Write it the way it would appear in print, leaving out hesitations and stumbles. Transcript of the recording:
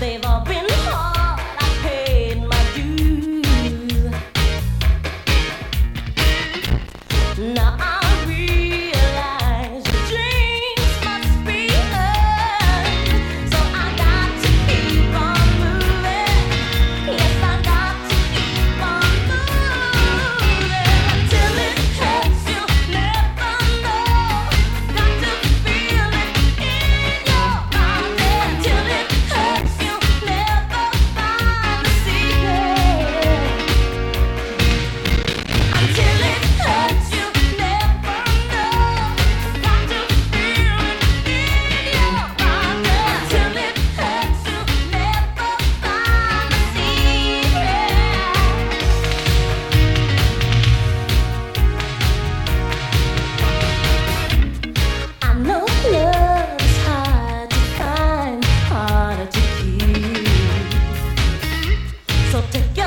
they've all been hard. I paid my dues. Now I realize the dreams must be earned, so I got to keep on moving. Yes, I got to keep on moving until it hurts. You never know. Got to feel it in your body until it hurts. You never find the secret. Until it hurts, you never know. Got to feel it in your body. Until it hurts, you never find the secret. I know love is hard to find, harder to keep. So take